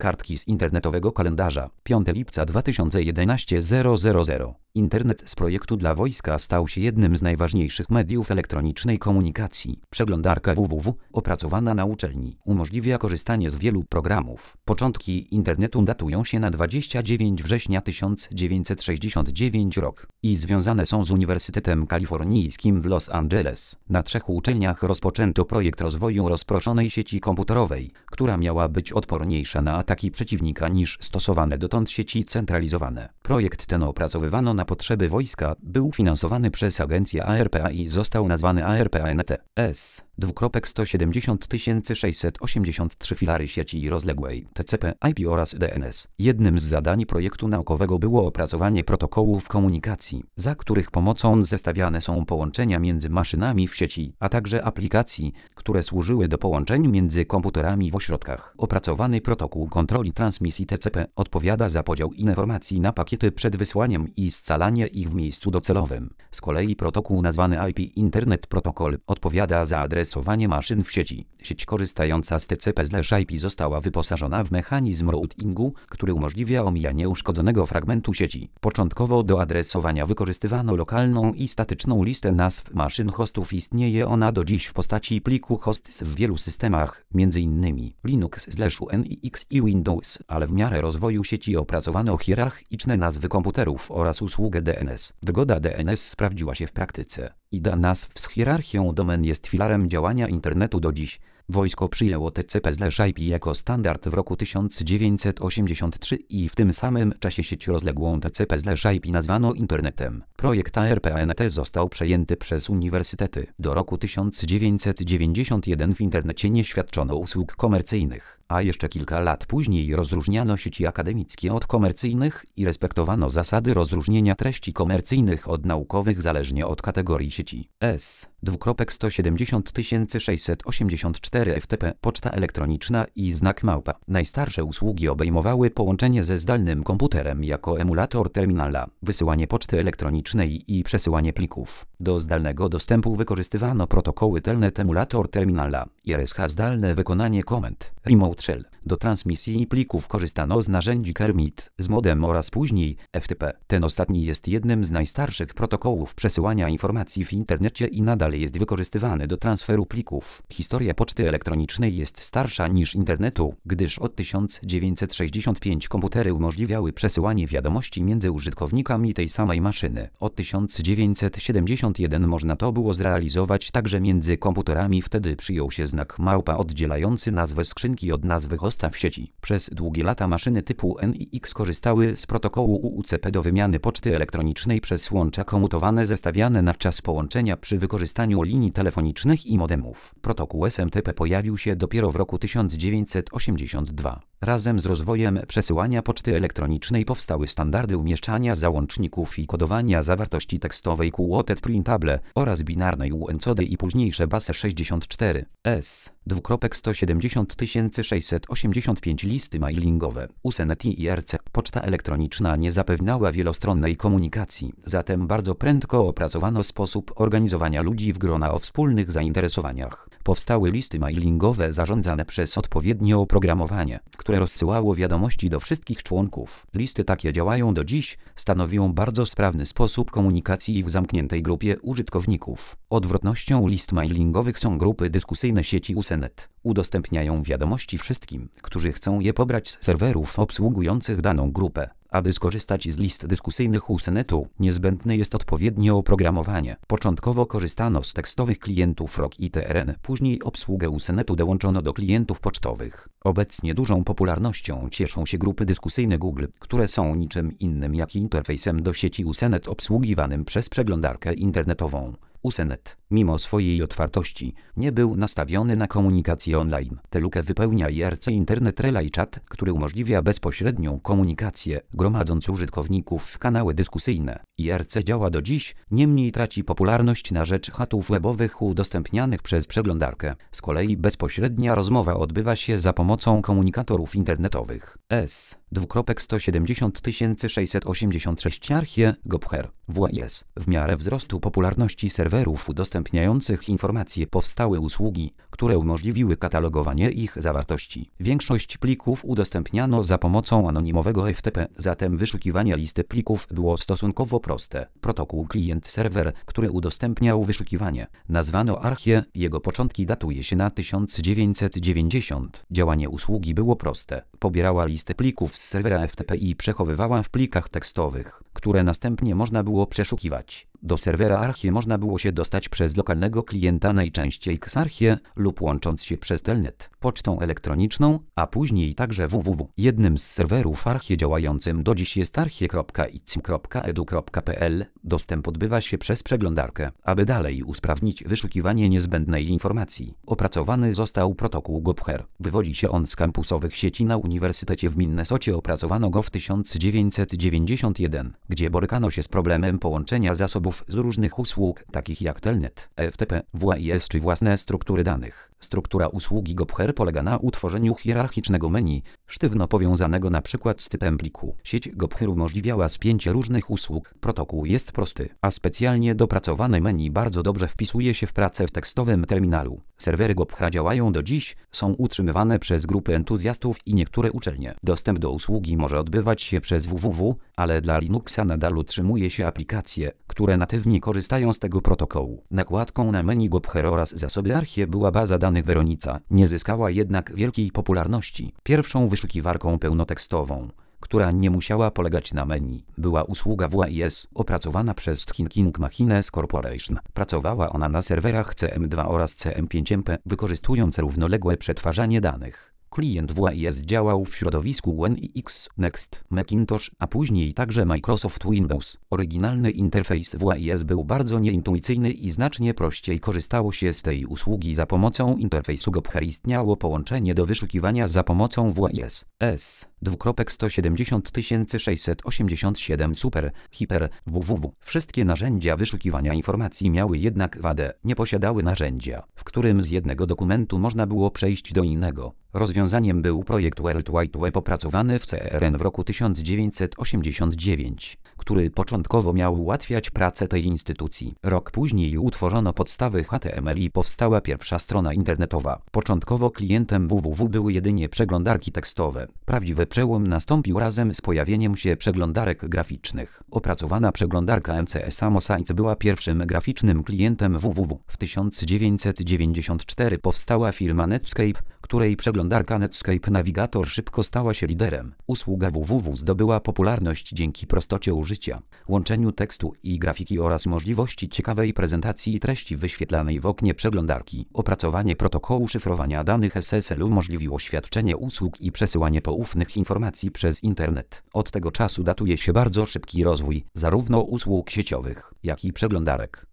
kartki z internetowego kalendarza. 5 lipca 2011 000. Internet z projektu dla wojska stał się jednym z najważniejszych mediów elektronicznej komunikacji. Przeglądarka www, opracowana na uczelni, umożliwia korzystanie z wielu programów. Początki internetu datują się na 29 września 1969 rok i związane są z Uniwersytetem Kalifornijskim w Los Angeles. Na 3 uczelniach rozpoczęto projekt rozwoju rozproszonej sieci komputerowej, która miała być odporniejsza na ataki przeciwnika niż stosowane dotąd sieci centralizowane. Projekt ten opracowywano na potrzeby wojska, był finansowany przez agencję ARPA i został nazwany ARPANET-S. 170 683 filary sieci rozległej TCP, IP oraz DNS. Jednym z zadań projektu naukowego było opracowanie protokołów komunikacji, za których pomocą zestawiane są połączenia między maszynami w sieci, a także aplikacji, które służyły do połączeń między komputerami w ośrodkach. Opracowany protokół kontroli transmisji TCP odpowiada za podział informacji na pakiety przed wysłaniem i scalanie ich w miejscu docelowym. Z kolei protokół nazwany IP Internet Protocol odpowiada za adresowanie maszyn w sieci. Sieć korzystająca z TCP/IP została wyposażona w mechanizm routingu, który umożliwia omijanie uszkodzonego fragmentu sieci. Początkowo do adresowania wykorzystywano lokalną i statyczną listę nazw maszyn hostów. Istnieje ona do dziś w postaci pliku hosts w wielu systemach, m.in. Linux/UNIX i Windows, ale w miarę rozwoju sieci opracowano hierarchiczne nazwy komputerów oraz usługę DNS. Wygoda DNS sprawdziła się w praktyce. Idea nazw z hierarchią domen jest filarem działania internetu do dziś. Wojsko przyjęło TCP/IP jako standard w roku 1983 i w tym samym czasie sieć rozległą TCP/IP nazwano internetem. Projekt ARPANET został przejęty przez uniwersytety. Do roku 1991 w internecie nie świadczono usług komercyjnych, a jeszcze kilka lat później rozróżniano sieci akademickie od komercyjnych i respektowano zasady rozróżnienia treści komercyjnych od naukowych zależnie od kategorii sieci. 170 684 FTP, poczta elektroniczna i znak małpa. Najstarsze usługi obejmowały połączenie ze zdalnym komputerem jako emulator terminala, wysyłanie poczty elektronicznej i przesyłanie plików. Do zdalnego dostępu wykorzystywano protokoły Telnet Emulator Terminala, IRSH zdalne wykonanie komend, Remote Shell. Do transmisji plików korzystano z narzędzi Kermit, z modem oraz później FTP. Ten ostatni jest jednym z najstarszych protokołów przesyłania informacji w internecie i nadal jest wykorzystywany do transferu plików. Historia poczty elektronicznej jest starsza niż internetu, gdyż od 1965 komputery umożliwiały przesyłanie wiadomości między użytkownikami tej samej maszyny. Od 1971 można to było zrealizować także między komputerami. Wtedy przyjął się znak małpa oddzielający nazwę skrzynki od nazwy hosta w sieci. Przez długie lata maszyny typu NIX korzystały z protokołu UUCP do wymiany poczty elektronicznej przez łącza komutowane zestawiane na czas połączenia przy wykorzystaniu linii telefonicznych i modemów. Protokół SMTP pojawił się dopiero w roku 1982. Razem z rozwojem przesyłania poczty elektronicznej powstały standardy umieszczania załączników i kodowania zawartości tekstowej Quoted Printable oraz binarnej UNCODE i późniejsze BASE 64. 170 685 listy mailingowe. USENET i IRC. Poczta elektroniczna nie zapewniała wielostronnej komunikacji, zatem bardzo prędko opracowano sposób organizowania ludzi w grona o wspólnych zainteresowaniach. Powstały listy mailingowe zarządzane przez odpowiednie oprogramowanie, które rozsyłało wiadomości do wszystkich członków. Listy takie działają do dziś, stanowią bardzo sprawny sposób komunikacji w zamkniętej grupie użytkowników. Odwrotnością list mailingowych są grupy dyskusyjne sieci USENET. Udostępniają wiadomości wszystkim, którzy chcą je pobrać z serwerów obsługujących daną grupę. Aby skorzystać z list dyskusyjnych USENET-u, niezbędne jest odpowiednie oprogramowanie. Początkowo korzystano z tekstowych klientów ROC i TRN, później obsługę USENET-u dołączono do klientów pocztowych. Obecnie dużą popularnością cieszą się grupy dyskusyjne Google, które są niczym innym jak interfejsem do sieci USENET obsługiwanym przez przeglądarkę internetową. USENET, mimo swojej otwartości, nie był nastawiony na komunikację online. Tę lukę wypełnia IRC Internet Relay Chat, który umożliwia bezpośrednią komunikację, gromadząc użytkowników w kanały dyskusyjne. IRC działa do dziś, niemniej traci popularność na rzecz czatów webowych udostępnianych przez przeglądarkę. Z kolei bezpośrednia rozmowa odbywa się za pomocą komunikatorów internetowych. 2.170 Archie Gopher WIS. W miarę wzrostu popularności serwerów udostępniających informacje powstały usługi, które umożliwiły katalogowanie ich zawartości. Większość plików udostępniano za pomocą anonimowego FTP, zatem wyszukiwanie listy plików było stosunkowo proste. Protokół klient-serwer, który udostępniał wyszukiwanie, nazwano Archie. Jego początki datuje się na 1990. Działanie usługi było proste. Pobierała listy plików z serwera FTP i przechowywała w plikach tekstowych, które następnie można było przeszukiwać. Do serwera Archie można było się dostać przez lokalnego klienta, najczęściej Xarchie, lub łącząc się przez Telnet, pocztą elektroniczną, a później także www. Jednym z serwerów Archie działającym do dziś jest archie.icm.edu.pl. Dostęp odbywa się przez przeglądarkę. Aby dalej usprawnić wyszukiwanie niezbędnej informacji, opracowany został protokół Gopher. Wywodzi się on z kampusowych sieci na Uniwersytecie w Minnesocie. Opracowano go w 1991, gdzie borykano się z problemem połączenia zasobów z różnych usług, takich jak Telnet, FTP, WIS czy własne struktury danych. Struktura usługi Gopher polega na utworzeniu hierarchicznego menu, sztywno powiązanego np. z typem pliku. Sieć Gopher umożliwiała spięcie różnych usług. Protokół jest prosty, a specjalnie dopracowane menu bardzo dobrze wpisuje się w pracę w tekstowym terminalu. Serwery Gophera działają do dziś, są utrzymywane przez grupy entuzjastów i niektóre uczelnie. Dostęp do usługi może odbywać się przez www, ale dla Linuxa nadal utrzymuje się aplikacje, które natywnie korzystają z tego protokołu. Nakładką na menu Gopher oraz zasoby Archie była baza danych Weronica. Nie zyskała jednak wielkiej popularności. Pierwszą wyszukiwarką pełnotekstową, która nie musiała polegać na menu, była usługa WIS, opracowana przez Thinking Machines Corporation. Pracowała ona na serwerach CM2 oraz CM5MP, wykorzystując równoległe przetwarzanie danych. Klient WIS działał w środowisku NX, Next, Macintosh, a później także Microsoft Windows. Oryginalny interfejs WIS był bardzo nieintuicyjny i znacznie prościej korzystało się z tej usługi za pomocą interfejsu Gopher. Istniało połączenie do wyszukiwania za pomocą WIS. 2.170 Super, Hyper, www. Wszystkie narzędzia wyszukiwania informacji miały jednak wadę. Nie posiadały narzędzia, w którym z jednego dokumentu można było przejść do innego. Rozwiązaniem był projekt World Wide Web opracowany w CERN w roku 1989, który początkowo miał ułatwiać pracę tej instytucji. Rok później utworzono podstawy HTML i powstała pierwsza strona internetowa. Początkowo klientem www były jedynie przeglądarki tekstowe. Prawdziwy przełom nastąpił razem z pojawieniem się przeglądarek graficznych. Opracowana przeglądarka MCS Sites była pierwszym graficznym klientem www. W 1994 powstała firma Netscape, której przeglądarka Netscape Navigator szybko stała się liderem. Usługa www zdobyła popularność dzięki prostocie użycia, łączeniu tekstu i grafiki oraz możliwości ciekawej prezentacji treści wyświetlanej w oknie przeglądarki. Opracowanie protokołu szyfrowania danych SSL umożliwiło świadczenie usług i przesyłanie poufnych informacji przez internet. Od tego czasu datuje się bardzo szybki rozwój zarówno usług sieciowych, jak i przeglądarek.